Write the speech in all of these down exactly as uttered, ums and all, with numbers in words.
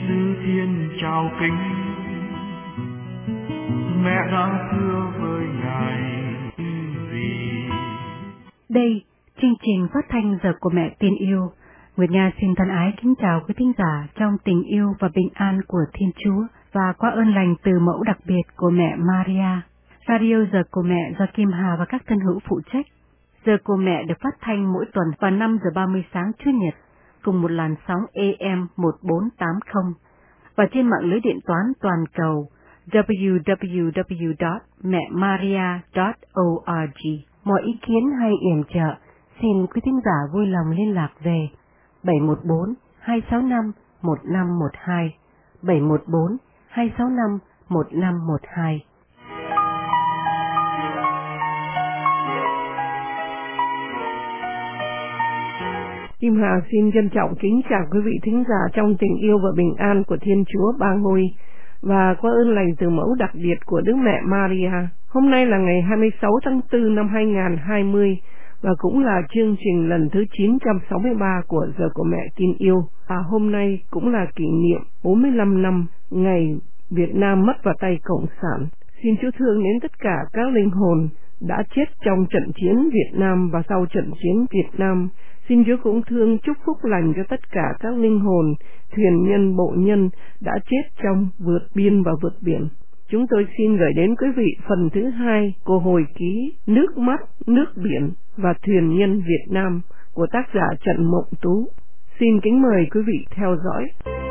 Giêsu thiên chào kính, mẹ đã thưa với Ngài gì. Đây, chương trình phát thanh Giờ của Mẹ Tin Yêu. Nguyệt Nga xin thân ái kính chào quý thính giả trong tình yêu và bình an của Thiên Chúa và qua ơn lành từ mẫu đặc biệt của mẹ Maria. Radio Giờ của Mẹ do Kim Hà và các thân hữu phụ trách. Giờ của Mẹ được phát thanh mỗi tuần vào năm giờ ba mươi sáng Chủ nhật cùng một làn sóng A M một bốn tám không và trên mạng lưới điện toán toàn cầu w w w chấm mẹ maria chấm org. Mọi ý kiến hay yểm trợ xin quý thính giả vui lòng liên lạc về bảy một bốn hai sáu năm một năm một hai, bảy một bốn hai sáu năm một năm một hai. Kim Hà xin trân trọng kính chào quý vị thính giả trong tình yêu và bình an của Thiên Chúa Ba Ngôi và qua ơn lành từ mẫu đặc biệt của Đức Mẹ Maria. Hôm nay là ngày hai mươi sáu tháng tư năm hai nghìn không trăm hai mươi và cũng là chương trình lần thứ chín trăm sáu mươi ba của Giờ của Mẹ Tin Yêu. Và hôm nay cũng là kỷ niệm bốn mươi lăm năm ngày Việt Nam mất vào tay Cộng sản. Xin Chúa thương đến tất cả các linh hồn đã chết trong trận chiến Việt Nam và sau trận chiến Việt Nam. Xin Chúa cũng thương chúc phúc lành cho tất cả các linh hồn, thuyền nhân, bộ nhân đã chết trong vượt biên và vượt biển. Chúng tôi xin gửi đến quý vị phần thứ hai của hồi ký Nước mắt, nước biển và thuyền nhân Việt Nam của tác giả Trần Mộng Tú. Xin kính mời quý vị theo dõi.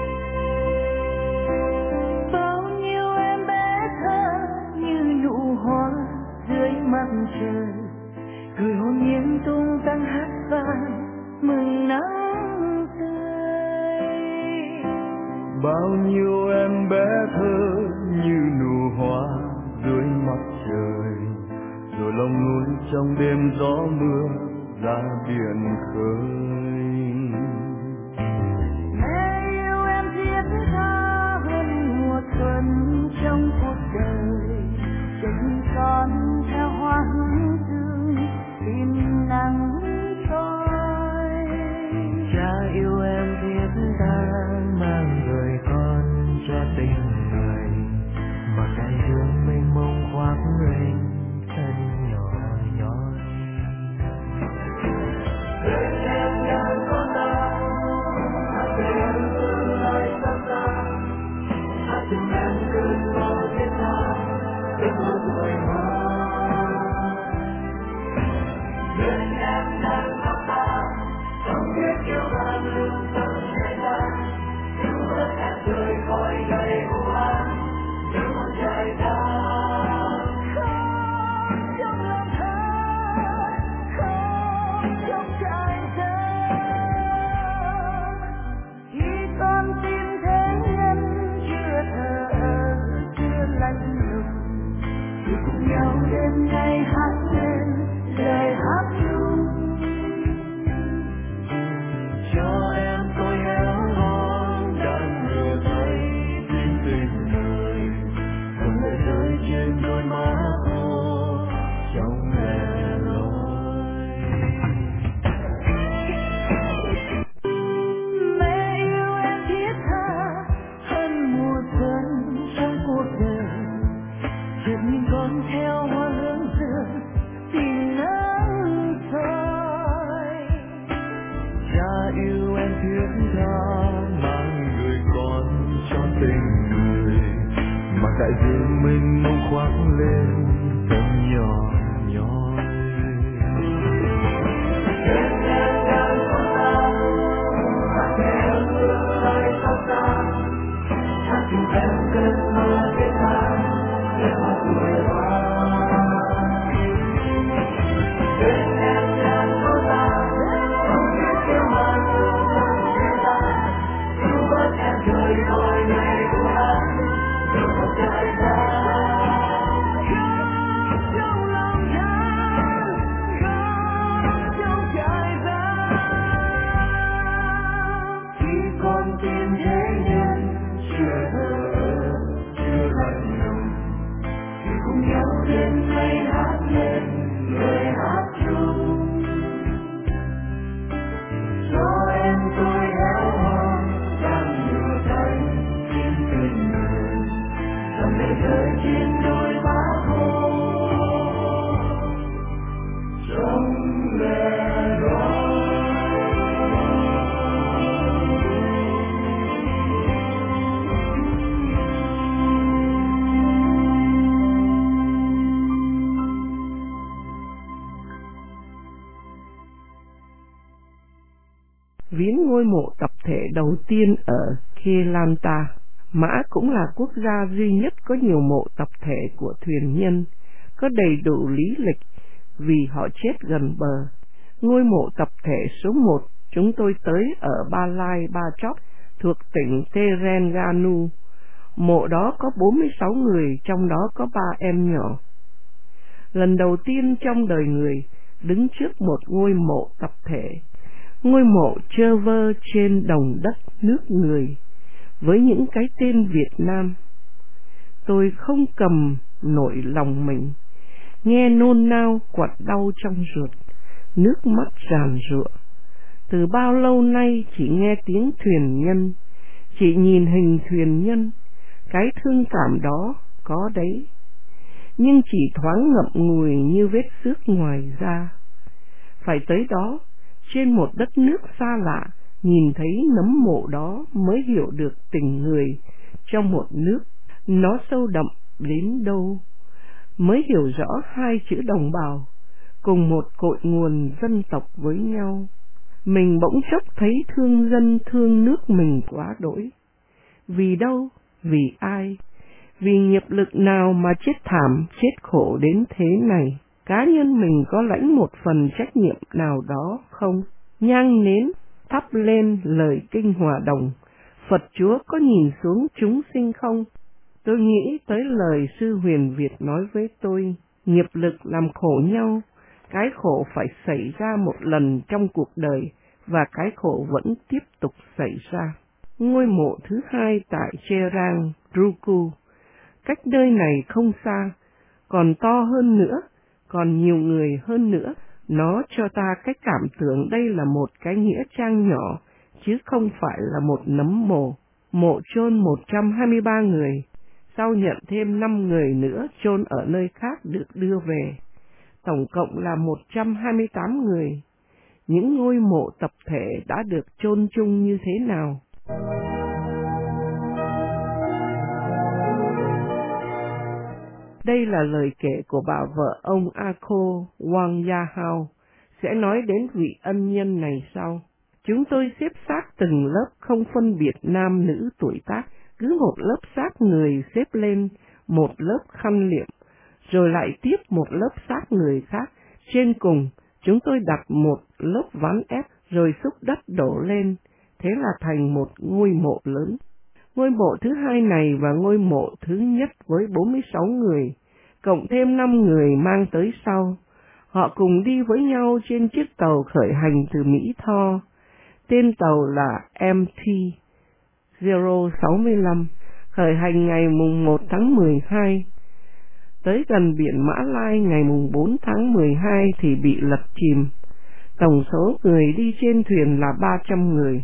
Bao nhiêu em bé thơ như nụ hoa dưới mặt trời, cười hồn nhiên tung tăng hát vang mừng nắng tươi. Bao nhiêu em bé thơ như nụ hoa dưới mặt trời, rồi lòng nuôi trong đêm gió mưa ra biển khơi. Mẹ yêu em thiết tha hơn mùa xuân trong cuộc đời, chân con theo hoa hướng dương tìm nắng soi. Cha yêu em thiết tha mang đời con cho tình người, mà đại dương mênh mông khoác lên thân nhỏ nhói. Bên em đang có ta, hát về em tương lai xa xa, hát từng em cơn mơ thiết tha, ước mơ tuổi hoa. Bên em đang có ta, không biết yêu ta lương tâm thế gian, cứu vớt em rời khỏi đầy u ám, đưa một trời ta. Không trong lòng thơ, không trong trái tim, khi con tìm thế nhân chưa thở, chưa lạnh lùng, thì cùng nhau đêm nay hát lên lời hát ru. Cho em tôi héo hon đang rửa tay tin tình người, dòng lệ rơi trên đôi má cô trong lẻ loi. Mẹ yêu em thiết tha hơn mùa xuân trong cuộc đời, chợt nhìn con theo hoa hướng dương tìm nắng soi. Cha yêu em thiết tha mang người con cho tình người, mà đại dương mênh mông khoác lên thân nhỏ nhói. Bên em đang có ta, hát về em tương lai xa xa, hát cùng em cơn mơ thiết tha, để hoa tuổi hoa. Bên em đang có ta, không biết yêu mà lương tâm thế gian, cứu vớt em rời khỏi ngày u ám, đưa một trời ta. Trong lòng trên đôi má khô trong mẹ đó. Viếng ngôi mộ tập thể đầu tiên ở Kelantan. Mã cũng là quốc gia duy nhất có nhiều mộ tập thể của thuyền nhân, có đầy đủ lý lịch vì họ chết gần bờ. Ngôi mộ tập thể số một chúng tôi tới ở Ba Lai Ba Chóc thuộc tỉnh Terengganu. Mộ đó có bốn mươi sáu người, trong đó có ba em nhỏ. Lần đầu tiên trong đời người đứng trước một ngôi mộ tập thể, ngôi mộ trơ vơ trên đồng đất nước người, với những cái tên Việt Nam. Tôi không cầm nổi lòng mình, nghe nôn nao quặn đau trong ruột, nước mắt ràn rụa. Từ bao lâu nay chỉ nghe tiếng thuyền nhân, chỉ nhìn hình thuyền nhân, cái thương cảm đó có đấy, nhưng chỉ thoáng ngậm ngùi như vết xước ngoài da. Phải tới đó, trên một đất nước xa lạ, nhìn thấy nấm mộ đó mới hiểu được tình người trong một nước nó sâu đậm đến đâu, mới hiểu rõ hai chữ đồng bào cùng một cội nguồn dân tộc với nhau. Mình bỗng chốc thấy thương dân thương nước mình quá đỗi. Vì đâu? Vì ai? Vì nghiệp lực nào mà chết thảm, chết khổ đến thế này? Cá nhân mình có lãnh một phần trách nhiệm nào đó không? Nhang nến thắp lên lời kinh hòa đồng, Phật Chúa có nhìn xuống chúng sinh không? Tôi nghĩ tới lời sư Huyền Việt nói với tôi, nghiệp lực làm khổ nhau, cái khổ phải xảy ra một lần trong cuộc đời và cái khổ vẫn tiếp tục xảy ra. Ngôi mộ thứ hai tại Cherang Ruku, cách nơi này không xa, còn to hơn nữa, còn nhiều người hơn nữa. Nó cho ta cái cảm tưởng đây là một cái nghĩa trang nhỏ, chứ không phải là một nấm mồ. Mộ chôn một trăm hai mươi ba người, sau nhận thêm năm người nữa chôn ở nơi khác được đưa về. Tổng cộng là một trăm hai mươi tám người. Những ngôi mộ tập thể đã được chôn chung như thế nào? Đây là lời kể của bà vợ ông Akho Wang Yahao, sẽ nói đến vị ân nhân này sau. Chúng tôi xếp xác từng lớp không phân biệt nam nữ tuổi tác, cứ một lớp xác người xếp lên một lớp khăn liệm, rồi lại tiếp một lớp xác người khác. Trên cùng, chúng tôi đặt một lớp ván ép, rồi xúc đất đổ lên, thế là thành một ngôi mộ lớn. Ngôi mộ thứ hai này và ngôi mộ thứ nhất với bốn mươi sáu người, cộng thêm năm người mang tới sau. Họ cùng đi với nhau trên chiếc tàu khởi hành từ Mỹ Tho. Tên tàu là M T không sáu lăm, khởi hành ngày mùng một tháng mười hai. Tới gần biển Mã Lai ngày mùng bốn tháng mười hai thì bị lật chìm. Tổng số người đi trên thuyền là ba trăm người.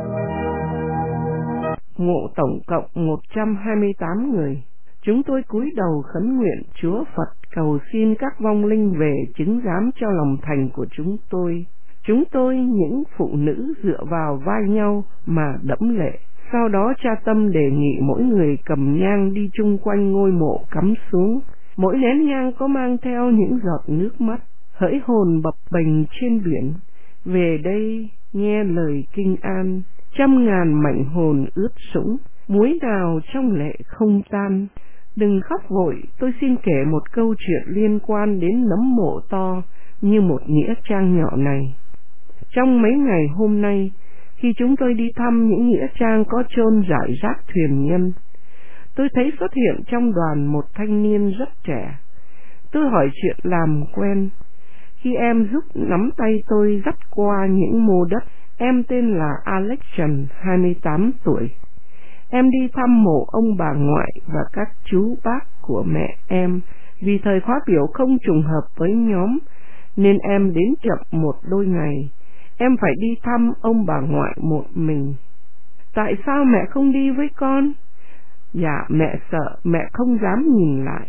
Mộ tổng cộng một trăm hai mươi tám người. Chúng tôi cúi đầu khấn nguyện Chúa Phật cầu xin các vong linh về chứng giám cho lòng thành của chúng tôi. Chúng tôi, những phụ nữ dựa vào vai nhau mà đẫm lệ. Sau đó cha Tâm đề nghị mỗi người cầm nhang đi chung quanh ngôi mộ cắm xuống. Mỗi nén nhang có mang theo những giọt nước mắt. Hỡi hồn bập bềnh trên biển, về đây nghe lời kinh an. Trăm ngàn mảnh hồn ướt sũng, muối nào trong lệ không tan. Đừng khóc vội, tôi xin kể một câu chuyện liên quan đến nấm mộ to như một nghĩa trang nhỏ này. Trong mấy ngày hôm nay, khi chúng tôi đi thăm những nghĩa trang có chôn rải rác thuyền nhân, tôi thấy xuất hiện trong đoàn một thanh niên rất trẻ. Tôi hỏi chuyện làm quen. Khi em giúp nắm tay tôi dắt qua những mô đất, em tên là Alex Trần, hai mươi tám tuổi. Em đi thăm mộ ông bà ngoại và các chú bác của mẹ em. Vì thời khóa biểu không trùng hợp với nhóm, nên em đến chậm một đôi ngày. Em phải đi thăm ông bà ngoại một mình. Tại sao mẹ không đi với con? Dạ, mẹ sợ, mẹ không dám nhìn lại.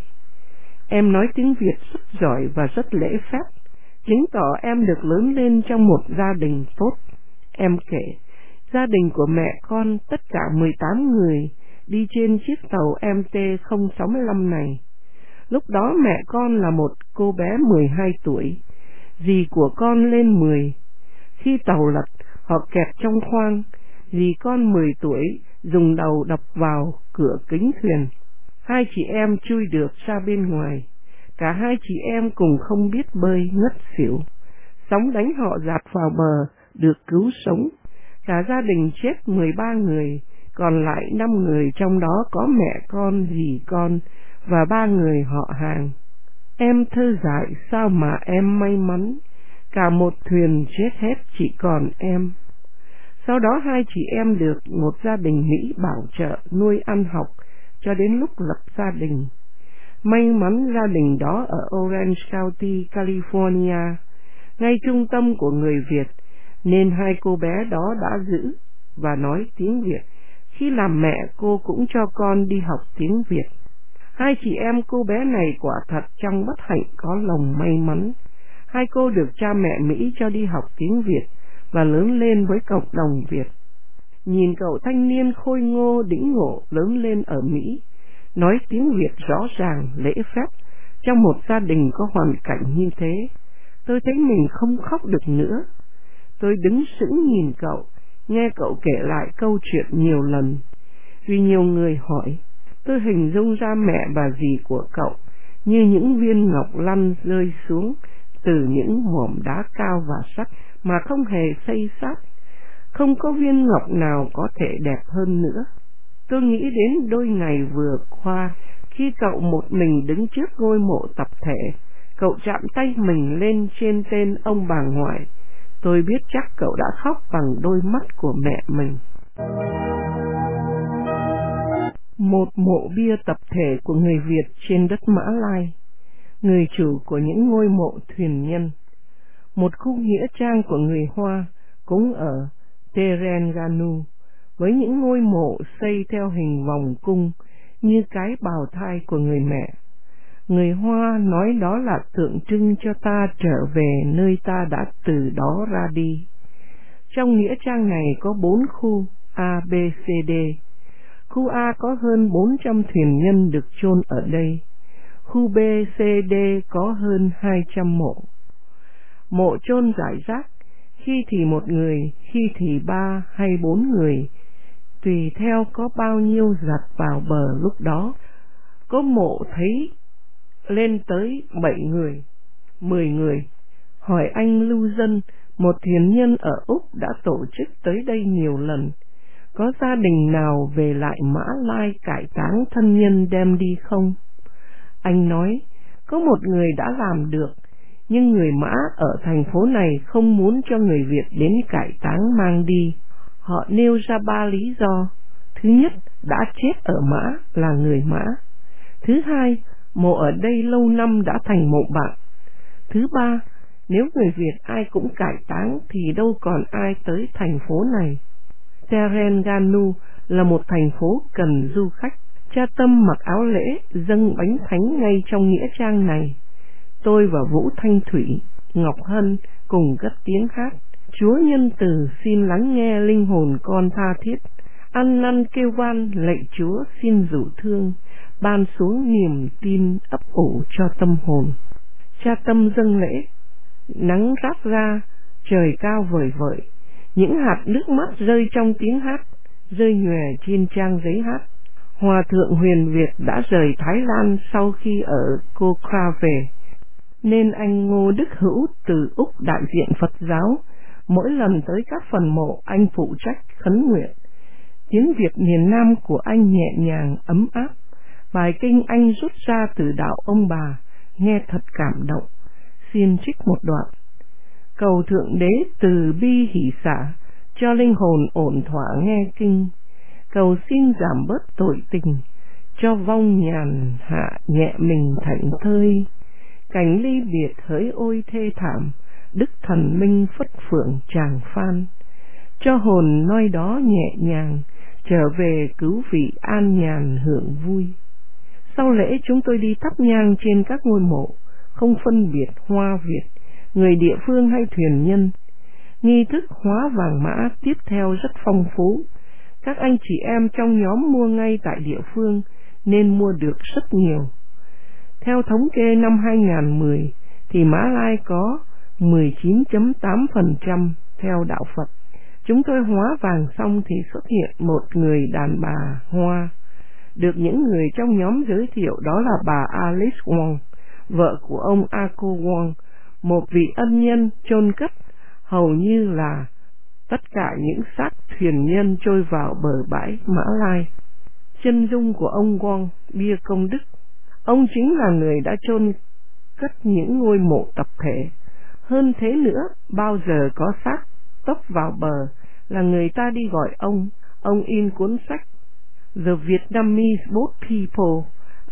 Em nói tiếng Việt rất giỏi và rất lễ phép, chứng tỏ em được lớn lên trong một gia đình tốt. Em kể, gia đình của mẹ con tất cả mười tám người đi trên chiếc tàu em tê không sáu lăm này. Lúc đó mẹ con là một cô bé mười hai tuổi, dì của con lên mười. Khi tàu lật, họ kẹt trong khoang, dì con mười tuổi dùng đầu đập vào cửa kính thuyền. Hai chị em chui được ra bên ngoài. Cả hai chị em cùng không biết bơi, ngất xỉu. Sóng đánh họ dạt vào bờ, được cứu sống. Cả gia đình chết mười ba người, còn lại năm người, trong đó có mẹ con, dì con và ba người họ hàng. Em thơ dại, sao mà em may mắn, cả một thuyền chết hết chỉ còn em. Sau đó hai chị em được một gia đình Mỹ bảo trợ nuôi ăn học cho đến lúc lập gia đình. May mắn gia đình đó ở Orange County, California, ngay trung tâm của người Việt, nên hai cô bé đó đã giữ và nói tiếng Việt. Khi làm mẹ, cô cũng cho con đi học tiếng Việt. Hai chị em cô bé này quả thật trong bất hạnh có lòng may mắn. Hai cô được cha mẹ Mỹ cho đi học tiếng Việt và lớn lên với cộng đồng Việt. Nhìn cậu thanh niên khôi ngô đĩnh ngộ lớn lên ở Mỹ, nói tiếng Việt rõ ràng, lễ phép, trong một gia đình có hoàn cảnh như thế, tôi thấy mình không khóc được nữa. Tôi đứng sững nhìn cậu, nghe cậu kể lại câu chuyện nhiều lần. Vì nhiều người hỏi, tôi hình dung ra mẹ và dì của cậu như những viên ngọc lăn rơi xuống từ những mỏm đá cao và sắc mà không hề xây sát. Không có viên ngọc nào có thể đẹp hơn nữa. Tôi nghĩ đến đôi ngày vừa qua, khi cậu một mình đứng trước ngôi mộ tập thể, cậu chạm tay mình lên trên tên ông bà ngoại. Tôi biết chắc cậu đã khóc bằng đôi mắt của mẹ mình. Một mộ bia tập thể của người Việt trên đất Mã Lai, người chủ của những ngôi mộ thuyền nhân. Một khu nghĩa trang của người Hoa cũng ở Terengganu, với những ngôi mộ xây theo hình vòng cung như cái bào thai của người mẹ. Người Hoa nói đó là tượng trưng cho ta trở về nơi ta đã từ đó ra đi. Trong nghĩa trang này có bốn khu A, B, C, D. Khu A có hơn bốn trăm thuyền nhân được chôn ở đây. Khu B, C, D có hơn hai trăm mộ. Mộ chôn rải rác, khi thì một người, khi thì ba hay bốn người, tùy theo có bao nhiêu giặt vào bờ lúc đó. Có mộ thấy lên tới bảy người, mười người. Hỏi anh Lưu Dân, một thuyền nhân ở Úc đã tổ chức tới đây nhiều lần, có gia đình nào về lại Mã Lai cải táng thân nhân đem đi không? Anh nói, có một người đã làm được, nhưng người Mã ở thành phố này không muốn cho người Việt đến cải táng mang đi. Họ nêu ra ba lý do. Thứ nhất, đã chết ở Mã là người Mã. Thứ hai, mộ ở đây lâu năm đã thành mộ bạn. Thứ ba, nếu người Việt ai cũng cải táng thì đâu còn ai tới thành phố này. Terengganu là một thành phố cần du khách. Cha Tâm mặc áo lễ dâng bánh thánh ngay trong nghĩa trang này. Tôi và Vũ Thanh Thủy, Ngọc Hân cùng cất tiếng hát. Chúa nhân từ xin lắng nghe linh hồn con tha thiết, ăn năn kêu van lạy Chúa xin rủ thương, ban xuống niềm tin ấp ủ cho tâm hồn. Cha Tâm dâng lễ, nắng rát ra, trời cao vời vợi, những hạt nước mắt rơi trong tiếng hát, rơi nhòe trên trang giấy hát. Hòa thượng Huyền Việt đã rời Thái Lan sau khi ở Kokra về, nên anh Ngô Đức Hữu từ Úc đại diện Phật giáo, mỗi lần tới các phần mộ anh phụ trách khấn nguyện. Tiếng Việt miền Nam của anh nhẹ nhàng, ấm áp. Bài kinh anh rút ra từ đạo ông bà, nghe thật cảm động. Xin trích một đoạn. Cầu Thượng Đế từ bi hỷ xả, cho linh hồn ổn thỏa nghe kinh. Cầu xin giảm bớt tội tình, cho vong nhàn hạ nhẹ mình thảnh thơi. Cảnh ly biệt hỡi ôi thê thảm, đức thần minh phất phượng tràng phan. Cho hồn nơi đó nhẹ nhàng, trở về cứu vị an nhàn hưởng vui. Sau lễ chúng tôi đi thắp nhang trên các ngôi mộ, không phân biệt Hoa Việt, người địa phương hay thuyền nhân. Nghi thức hóa vàng mã tiếp theo rất phong phú. Các anh chị em trong nhóm mua ngay tại địa phương nên mua được rất nhiều. Theo thống kê năm hai không một không thì Mã Lai có mười chín phẩy tám phần trăm theo đạo Phật. Chúng tôi hóa vàng xong thì xuất hiện một người đàn bà Hoa, được những người trong nhóm giới thiệu đó là bà Alice Wong, vợ của ông Ako Wong, một vị ân nhân chôn cất hầu như là tất cả những xác thuyền nhân trôi vào bờ bãi Mã Lai. Chân dung của ông Wong, bia công đức. Ông chính là người đã chôn cất những ngôi mộ tập thể. Hơn thế nữa, bao giờ có xác tấp vào bờ là người ta đi gọi ông. Ông in cuốn sách The Vietnamese Boat People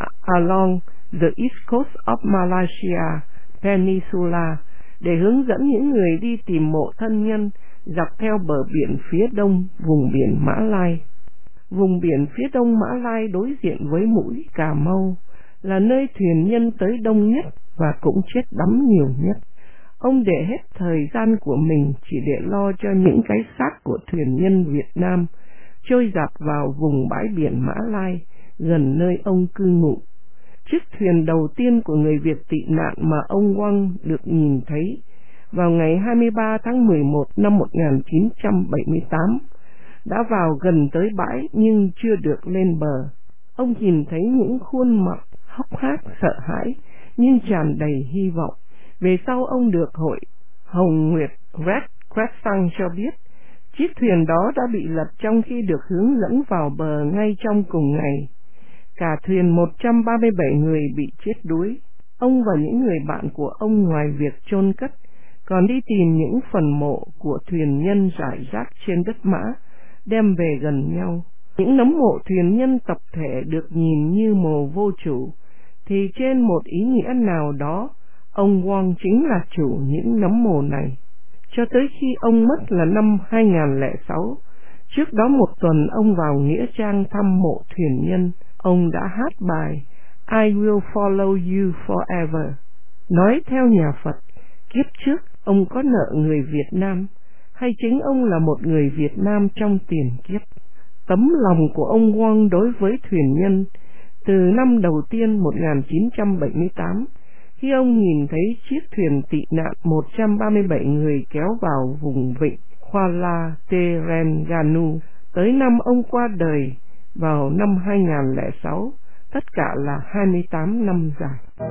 Along the East Coast of Malaysia Peninsula để hướng dẫn những người đi tìm mộ thân nhân dọc theo bờ biển phía đông vùng biển Mã Lai. Vùng biển phía đông Mã Lai đối diện với mũi Cà Mau là nơi thuyền nhân tới đông nhất và cũng chết đắm nhiều nhất. Ông để hết thời gian của mình chỉ để lo cho những cái xác của thuyền nhân Việt Nam trôi dạt vào vùng bãi biển Mã Lai gần nơi ông cư ngụ. Chiếc thuyền đầu tiên của người Việt tị nạn mà ông Wang được nhìn thấy vào ngày hai mươi ba tháng mười một năm một nghìn chín trăm bảy mươi tám đã vào gần tới bãi nhưng chưa được lên bờ. Ông nhìn thấy những khuôn mặt hốc hác sợ hãi nhưng tràn đầy hy vọng. Về sau ông được hội Hồng Nguyệt Red Crescent cho biết chiếc thuyền đó đã bị lật trong khi được hướng dẫn vào bờ ngay trong cùng ngày. Cả thuyền một trăm ba mươi bảy người bị chết đuối. Ông và những người bạn của ông ngoài việc chôn cất còn đi tìm những phần mộ của thuyền nhân rải rác trên đất Mã, đem về gần nhau. Những nấm mộ thuyền nhân tập thể được nhìn như mồ vô chủ, thì trên một ý nghĩa nào đó, ông Wang chính là chủ những nấm mồ này. Cho tới khi ông mất là năm hai nghìn không trăm lẻ sáu, trước đó một tuần ông vào Nghĩa Trang thăm mộ thuyền nhân, ông đã hát bài I Will Follow You Forever. Nói theo nhà Phật, kiếp trước ông có nợ người Việt Nam, hay chính ông là một người Việt Nam trong tiền kiếp. Tấm lòng của ông Wang đối với thuyền nhân từ năm đầu tiên một nghìn chín trăm bảy mươi tám, khi ông nhìn thấy chiếc thuyền tị nạn một trăm ba mươi bảy người kéo vào vùng vịnh Kuala Terengganu, tới năm ông qua đời vào năm hai nghìn không trăm lẻ sáu, tất cả là hai mươi tám năm dài.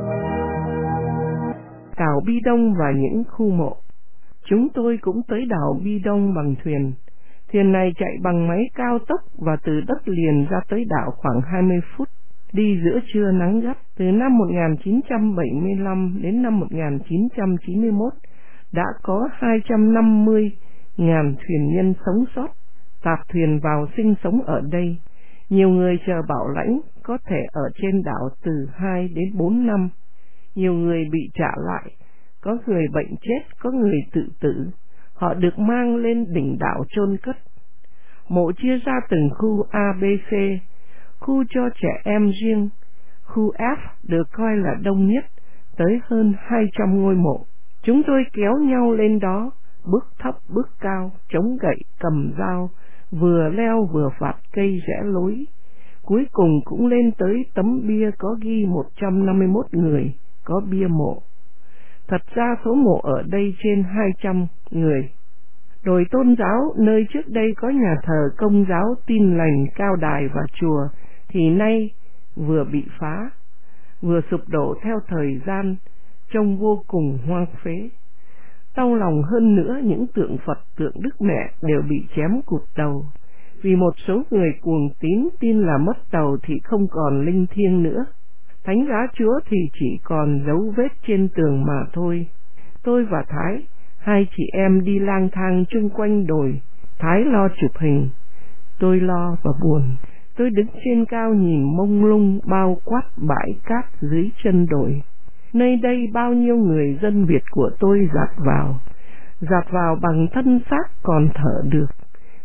Đảo Bi Đông và những khu mộ. Chúng tôi cũng tới đảo Bi Đông bằng thuyền. Thuyền này chạy bằng máy cao tốc và từ đất liền ra tới đảo khoảng hai mươi phút, đi giữa trưa nắng gắt. Từ năm một nghìn chín trăm bảy mươi lăm đến năm một nghìn chín trăm chín mươi mốt đã có hai trăm năm mươi nghìn thuyền nhân sống sót, tạp thuyền vào sinh sống ở đây. Nhiều người chờ bảo lãnh có thể ở trên đảo từ hai đến bốn năm. Nhiều người bị trả lại, có người bệnh chết, có người tự tử. Họ được mang lên đỉnh đảo chôn cất. Mộ chia ra từng khu A, B, C. Khu cho trẻ em riêng, khu F được coi là đông nhất, tới hơn hai trăm ngôi mộ. Chúng tôi kéo nhau lên đó, bước thấp bước cao, chống gậy cầm dao, vừa leo vừa vạt cây rẽ lối. Cuối cùng cũng lên tới tấm bia có ghi một trăm năm mươi mốt người, có bia mộ. Thật ra số mộ ở đây trên hai trăm người. Đồi tôn giáo, nơi trước đây có nhà thờ Công giáo Tin Lành, cao đài và chùa, thì nay vừa bị phá, vừa sụp đổ theo thời gian, trông vô cùng hoang phế. Đau lòng hơn nữa, những tượng Phật, tượng Đức Mẹ đều bị chém cụt đầu, vì một số người cuồng tín tin là mất đầu thì không còn linh thiêng nữa. Thánh giá Chúa thì chỉ còn dấu vết trên tường mà thôi. Tôi và Thái, hai chị em đi lang thang chung quanh đồi. Thái lo chụp hình, tôi lo và buồn. Tôi đứng trên cao nhìn mông lung bao quát bãi cát dưới chân đồi. Nơi đây bao nhiêu người dân Việt của tôi dạt vào, dạt vào bằng thân xác còn thở được.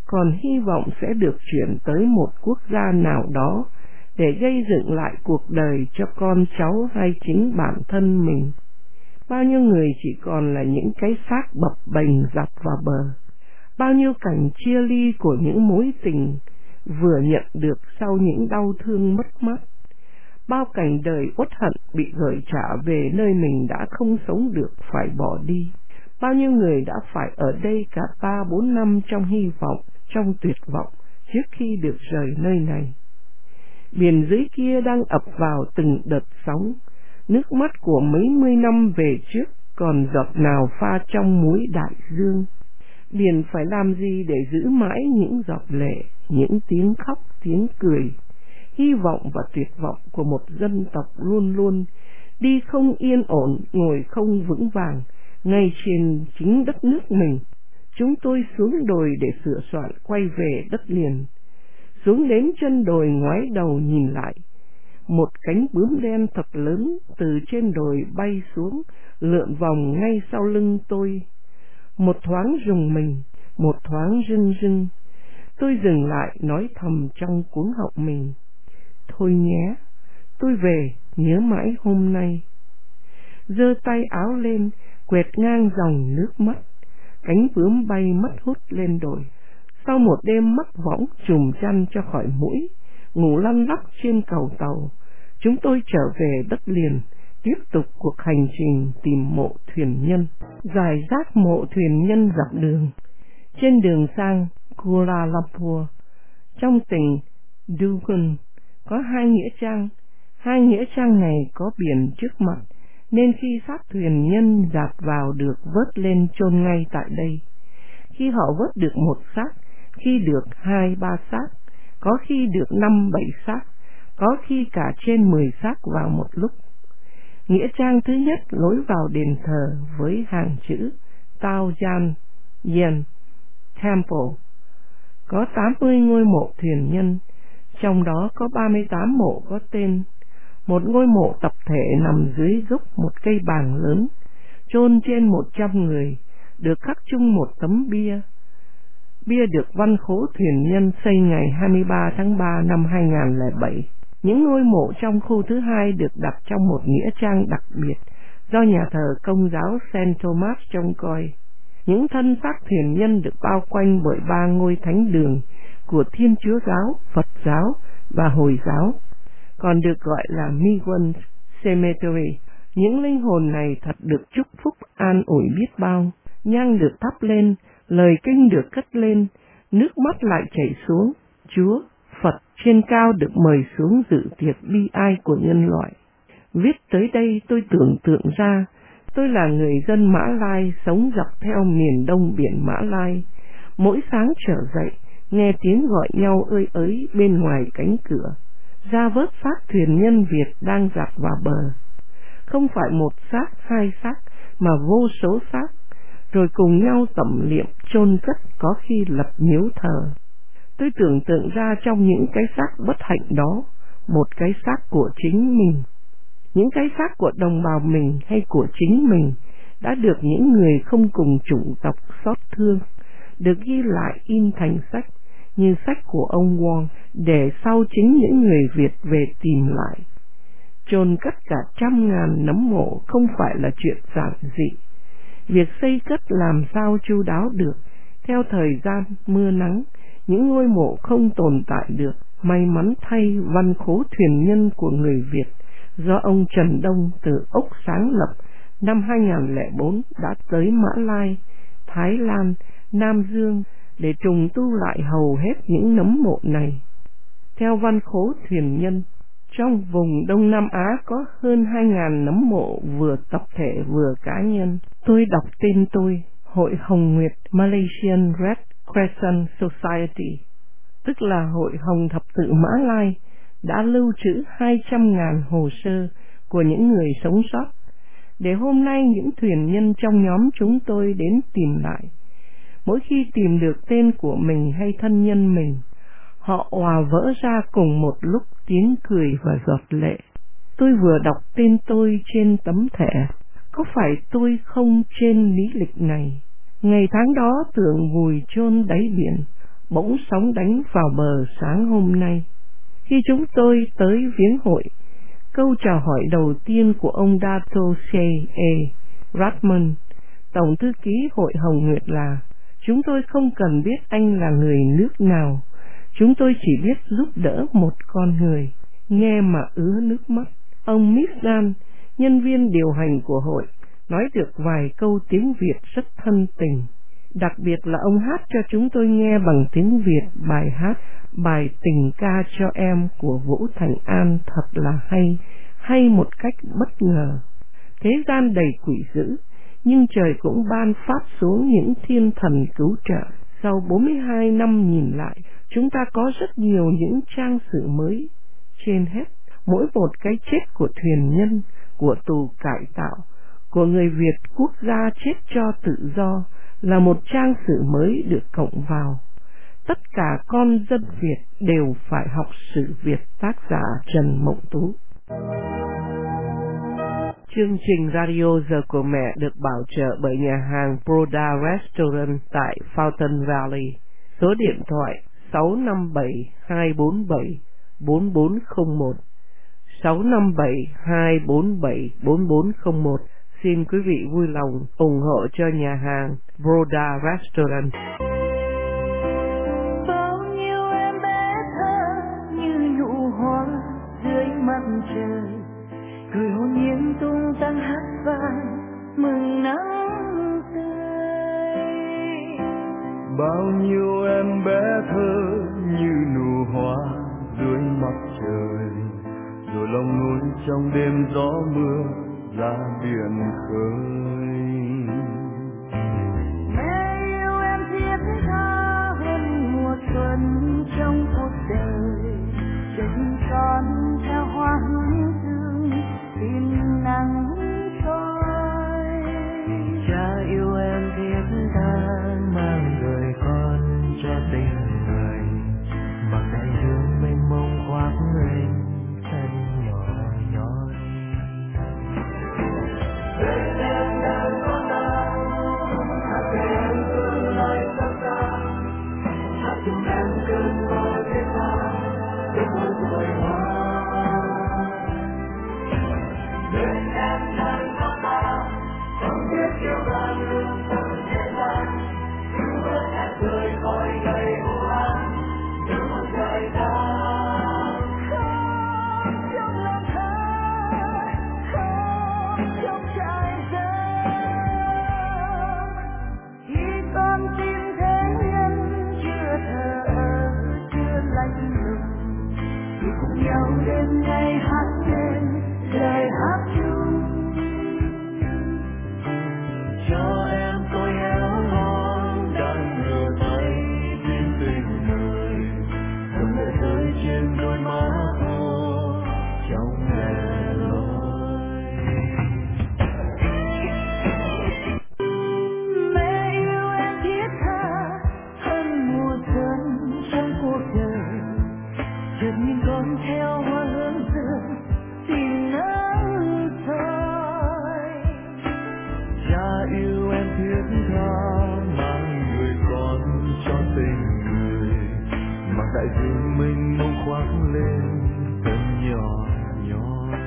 còn hy vọng sẽ được chuyển tới một quốc gia nào đó để gây dựng lại cuộc đời cho con cháu hay chính bản thân mình. Bao nhiêu người chỉ còn là những cái xác bập bềnh dạt vào bờ. Bao nhiêu cảnh chia ly của những mối tình vừa nhận được sau những đau thương mất mát. Bao cảnh đời uất hận bị gửi trả về nơi mình đã không sống được phải bỏ đi. Bao nhiêu người đã phải ở đây cả ba bốn năm trong hy vọng, trong tuyệt vọng trước khi được rời nơi này. Biển dưới kia đang ập vào từng đợt sóng. Nước mắt của mấy mươi năm về trước còn giọt nào pha trong muối đại dương. Biển phải làm gì để giữ mãi những giọt lệ, những tiếng khóc, tiếng cười, hy vọng và tuyệt vọng của một dân tộc luôn luôn đi không yên ổn, ngồi không vững vàng, ngay trên chính đất nước mình. Chúng tôi xuống đồi để sửa soạn quay về đất liền. Xuống đến chân đồi ngoái đầu nhìn lại, một cánh bướm đen thật lớn từ trên đồi bay xuống, lượn vòng ngay sau lưng tôi. Một thoáng rùng mình, một thoáng rưng rưng. Tôi dừng lại nói thầm trong cuống họng mình: thôi nhé, tôi về, nhớ mãi hôm nay. Giơ tay áo lên, quẹt ngang dòng nước mắt. Cánh bướm bay mất hút lên đồi. Sau một đêm mắc võng trùm chăn cho khỏi mũi, ngủ lăn lóc trên cầu tàu, chúng tôi trở về đất liền, tiếp tục cuộc hành trình tìm mộ thuyền nhân. Rải rác mộ thuyền nhân dọc đường. Trên đường sang Kuala Lumpur, trong tỉnh Dugun, có hai nghĩa trang. Hai nghĩa trang này có biển trước mặt, nên khi xác thuyền nhân dạt vào được vớt lên chôn ngay tại đây. Khi họ vớt được một xác, khi được hai ba xác, có khi được năm bảy xác, có khi cả trên mười xác vào một lúc. Nghĩa trang thứ nhất lối vào đền thờ với hàng chữ Tao Jan Yen Temple, có tám mươi ngôi mộ thuyền nhân, trong đó có ba mươi tám mộ có tên. Một ngôi mộ tập thể nằm dưới gốc một cây bàng lớn, chôn trên một trăm người, được khắc chung một tấm bia. Bia được văn khố thuyền nhân xây ngày hai mươi ba tháng ba năm hai nghìn không trăm lẻ bảy. Những ngôi mộ trong khu thứ hai được đặt trong một nghĩa trang đặc biệt do nhà thờ Công giáo Saint Thomas trông coi. Những thân xác thuyền nhân được bao quanh bởi ba ngôi thánh đường của Thiên Chúa giáo, Phật giáo và Hồi giáo, còn được gọi là Miwan Cemetery. Những linh hồn này thật được chúc phúc an ủi biết bao. Nhang được thắp lên, lời kinh được cất lên, nước mắt lại chảy xuống. Chúa, Phật trên cao được mời xuống dự tiệc bi ai của nhân loại. Viết tới đây tôi tưởng tượng ra, tôi là người dân Mã Lai sống dọc theo miền đông biển Mã Lai. Mỗi sáng trở dậy, nghe tiếng gọi nhau ơi ới bên ngoài cánh cửa, ra vớt xác thuyền nhân Việt đang dạt vào bờ. Không phải một xác, hai xác, mà vô số xác, rồi cùng nhau tẩm liệm, chôn cất, có khi lập miếu thờ. Tôi tưởng tượng ra trong những cái xác bất hạnh đó, một cái xác của chính mình. Những cái xác của đồng bào mình hay của chính mình đã được những người không cùng chủng tộc xót thương, được ghi lại in thành sách, như sách của ông Wong, để sau chính những người Việt về tìm lại. Chôn cất cả trăm ngàn nấm mộ không phải là chuyện giản dị. Việc xây cất làm sao chu đáo được, theo thời gian mưa nắng, những ngôi mộ không tồn tại được. May mắn thay, văn khố thuyền nhân của người Việt do ông Trần Đông từ Úc sáng lập năm hai nghìn không trăm lẻ bốn đã tới Mã Lai, Thái Lan, Nam Dương để trùng tu lại hầu hết những nấm mộ này. Theo văn khố thuyền nhân, trong vùng Đông Nam Á có hơn hai nghìn nấm mộ vừa tập thể vừa cá nhân. Tôi đọc tên tôi, Hội Hồng Nguyệt Malaysian Red Crescent Society, tức là Hội Hồng Thập Tự Mã Lai, đã lưu trữ hai trăm ngàn hồ sơ của những người sống sót, để hôm nay những thuyền nhân trong nhóm chúng tôi đến tìm lại. Mỗi khi tìm được tên của mình hay thân nhân mình, họ òa vỡ ra cùng một lúc tiếng cười và giọt lệ. Tôi vừa đọc tên tôi trên tấm thẻ, có phải tôi không trên lý lịch này? Ngày tháng đó tưởng vùi chôn đáy biển, bỗng sóng đánh vào bờ sáng hôm nay. Khi chúng tôi tới viếng hội, câu chào hỏi đầu tiên của ông Dato C A Radman, Tổng thư ký Hội Hồng Nguyệt là: chúng tôi không cần biết anh là người nước nào, chúng tôi chỉ biết giúp đỡ một con người. Nghe mà ứa nước mắt. Ông Mixan, nhân viên điều hành của hội, nói được vài câu tiếng Việt rất thân tình. Đặc biệt là ông hát cho chúng tôi nghe bằng tiếng Việt bài hát Bài Tình Ca Cho Em của Vũ Thành An thật là hay, hay một cách bất ngờ. Thế gian đầy quỷ dữ, nhưng trời cũng ban phát xuống những thiên thần cứu trợ. Sau bốn mươi hai năm nhìn lại, chúng ta có rất nhiều những trang sử mới. Trên hết, mỗi một cái chết của thuyền nhân, của tù cải tạo, của người Việt quốc gia chết cho tự do là một trang sử mới được cộng vào. Tất cả con dân Việt đều phải học sử Việt. Tác giả Trần Mộng Tú. Chương trình Radio Giờ của Mẹ được bảo trợ bởi nhà hàng Broda Restaurant tại Fountain Valley. Số điện thoại sáu năm bảy hai bốn bảy bốn bốn không một, sáu năm bảy hai bốn bảy bốn bốn không một. Xin quý vị vui lòng ủng hộ cho nhà hàng Broda Restaurant. Bao nhiêu em bé thơ như nụ hoa dưới mặt trời, cười hồn nhiên tung tăng hát vang mừng nắng tươi. Bao nhiêu em bé thơ như nụ hoa dưới mặt trời, rồi lòng nuối trong đêm gió mưa ra biển khơi. Mẹ yêu em thiết tha hơn mùa xuân trong cuộc đời, chân con theo hoa hướng dương xin nắng trôi. Cha yêu em thiết tha mang đời con cho tình người, mặc đại dương mênh mông khoác lên thân nhỏ nhói. Bên em đang có ta, hát về em tương lai xa xa, hát cùng em cơn mơ thiết tha, ước mơ tuổi hoa. Bên em đang có ta, không biết yêu ta luôn trong thế gian, cứu vớt em rời khỏi gây u ám, đưa một trời ta. Nhau đêm nay hát lên lời hát chung, cho em tôi héo hon đang ngửa tay tin tình người, dòng lệ rơi trên đôi má cô trong lẻ loi. mẹ yêu em thiết tha hơn mùa xuân trong cuộc đời, chợt nhìn con theo hoa hướng dương tìm nắng soi. Cha yêu em thiết tha mang người con cho tình người, mặc đại dương mênh mông khoác lên thân nhỏ nhói.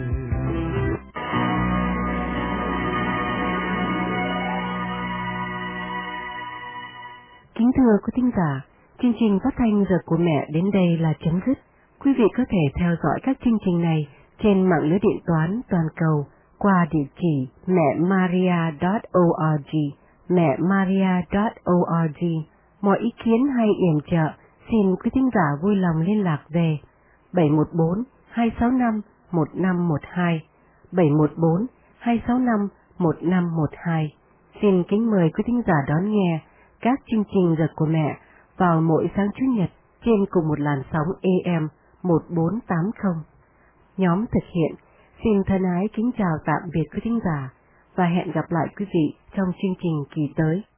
Kính thưa quý thính giả, chương trình phát thanh Giờ của Mẹ đến đây là chấm dứt. Quý vị có thể theo dõi các chương trình này trên mạng lưới điện toán toàn cầu qua địa chỉ mẹ maria chấm org, mẹ maria chấm org. Mọi ý kiến hay yểm trợ xin quý thính giả vui lòng liên lạc về bảy một bốn hai sáu năm một năm một hai, bảy một bốn hai sáu năm một năm một hai. Xin kính mời quý thính giả đón nghe các chương trình Giờ của Mẹ vào mỗi sáng Chủ nhật trên cùng một làn sóng A M một bốn tám không. Nhóm thực hiện xin thân ái kính chào tạm biệt quý thính giả và hẹn gặp lại quý vị trong chương trình kỳ tới.